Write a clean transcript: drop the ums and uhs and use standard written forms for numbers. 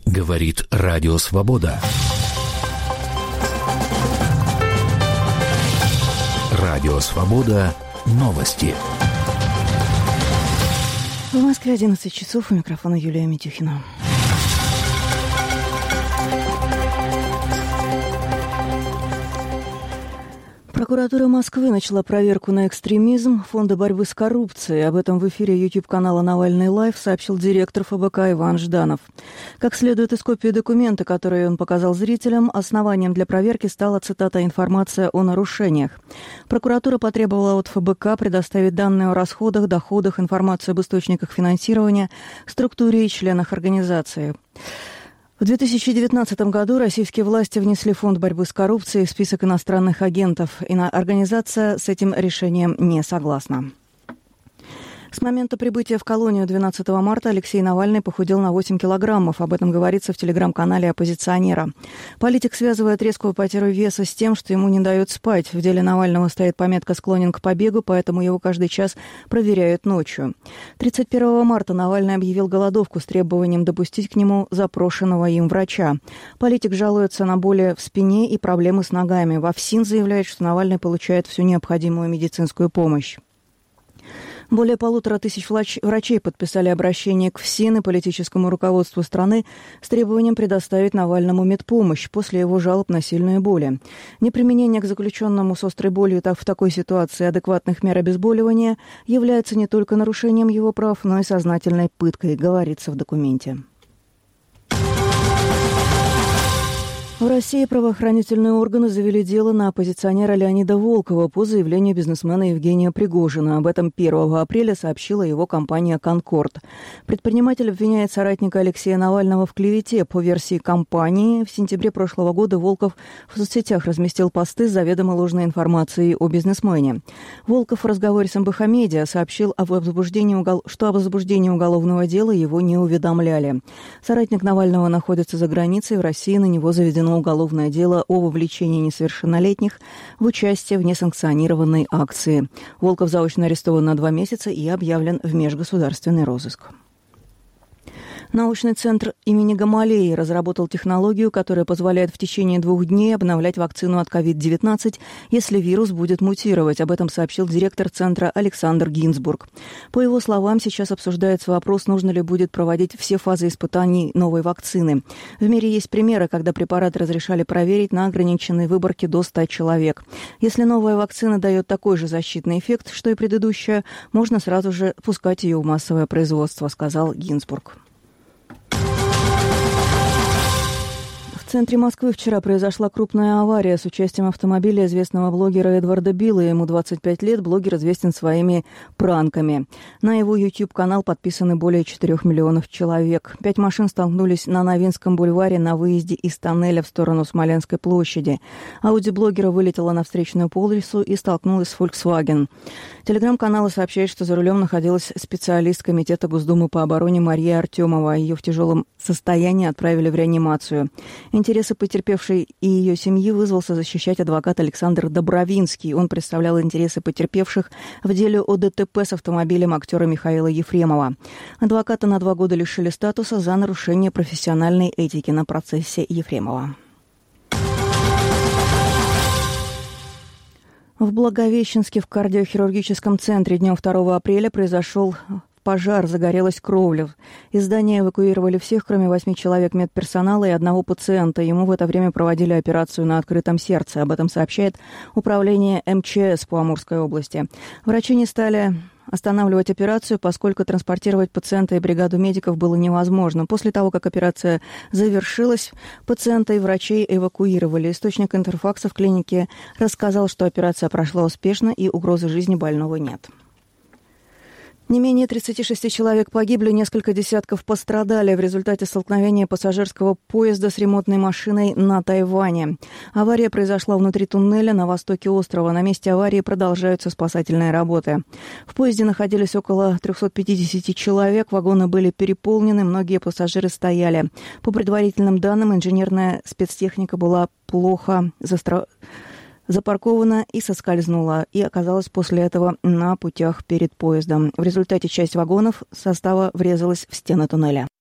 Говорит Радио Свобода. Радио Свобода. Новости. В Москве 11 часов. У микрофона Юлия Митюхина. Прокуратура Москвы начала проверку на экстремизм Фонда борьбы с коррупцией. Об этом в эфире YouTube-канала «Навальный Лайв» сообщил директор ФБК Иван Жданов. Как следует из копии документа, который он показал зрителям, основанием для проверки стала, цитата, «информация о нарушениях». Прокуратура потребовала от ФБК предоставить данные о расходах, доходах, информацию об источниках финансирования, структуре и членах организации. В 2019 году российские власти внесли Фонд борьбы с коррупцией в список иностранных агентов, и организация с этим решением не согласна. С момента прибытия в колонию 12 марта Алексей Навальный похудел на 8 килограммов. Об этом говорится в телеграм-канале оппозиционера. Политик связывает резкую потерю веса с тем, что ему не дают спать. В деле Навального стоит пометка «Склонен к побегу», поэтому его каждый час проверяют ночью. 31 марта Навальный объявил голодовку с требованием допустить к нему запрошенного им врача. Политик жалуется на боли в спине и проблемы с ногами. Во ФСИН заявляет, что Навальный получает всю необходимую медицинскую помощь. Более 1500 врачей подписали обращение к ФСИН и политическому руководству страны с требованием предоставить Навальному медпомощь после его жалоб на сильные боли. Неприменение к заключенному с острой болью в такой ситуации адекватных мер обезболивания является не только нарушением его прав, но и сознательной пыткой, говорится в документе. В России правоохранительные органы завели дело на оппозиционера Леонида Волкова по заявлению бизнесмена Евгения Пригожина. Об этом 1 апреля сообщила его компания «Конкорд». Предприниматель обвиняет соратника Алексея Навального в клевете. По версии компании, в сентябре прошлого года Волков в соцсетях разместил посты с заведомо ложной информацией о бизнесмене. Волков в разговоре с МБХ Медиа сообщил что о возбуждении уголовного дела его не уведомляли. Соратник Навального находится за границей, в России на него заведено уголовное дело о вовлечении несовершеннолетних в участие в несанкционированной акции. Волков заочно арестован на 2 месяца и объявлен в межгосударственный розыск. Научный центр имени Гамалеи разработал технологию, которая позволяет в течение 2 дней обновлять вакцину от COVID-19, если вирус будет мутировать. Об этом сообщил директор центра Александр Гинзбург. По его словам, сейчас обсуждается вопрос, нужно ли будет проводить все фазы испытаний новой вакцины. В мире есть примеры, когда препарат разрешали проверить на ограниченной выборке до 100 человек. Если новая вакцина дает такой же защитный эффект, что и предыдущая, можно сразу же пускать ее в массовое производство, сказал Гинзбург. В центре Москвы вчера произошла крупная авария с участием автомобиля известного блогера Эдварда Билла. Ему 25 лет, блогер известен своими пранками. На его YouTube-канал подписаны более 4 миллионов человек. 5 машин столкнулись на Новинском бульваре на выезде из тоннеля в сторону Смоленской площади. Ауди блогера вылетела на встречную полосу и столкнулась с Volkswagen. Телеграм-канал сообщает, что за рулем находилась специалист Комитета Госдумы по обороне Мария Артемова. Ее в тяжелом состоянии отправили в реанимацию. Интересы потерпевшей и ее семьи вызвался защищать адвокат Александр Добровинский. Он представлял интересы потерпевших в деле о ДТП с автомобилем актера Михаила Ефремова. Адвоката на 2 года лишили статуса за нарушение профессиональной этики на процессе Ефремова. В Благовещенске в кардиохирургическом центре днем 2 апреля произошел пожар, загорелась кровля. Из здания эвакуировали всех, кроме 8 человек медперсонала и 1 пациента. Ему в это время проводили операцию на открытом сердце. Об этом сообщает управление МЧС по Амурской области. Врачи не стали останавливать операцию, поскольку транспортировать пациента и бригаду медиков было невозможно. После того, как операция завершилась, пациента и врачей эвакуировали. Источник Интерфакса в клинике рассказал, что операция прошла успешно и угрозы жизни больного нет. Не менее 36 человек погибли, несколько десятков пострадали в результате столкновения пассажирского поезда с ремонтной машиной на Тайване. Авария произошла внутри туннеля на востоке острова. На месте аварии продолжаются спасательные работы. В поезде находились около 350 человек, вагоны были переполнены, многие пассажиры стояли. По предварительным данным, инженерная спецтехника была плохо запаркована и соскользнула, и оказалась после этого на путях перед поездом. В результате часть вагонов состава врезалась в стены туннеля.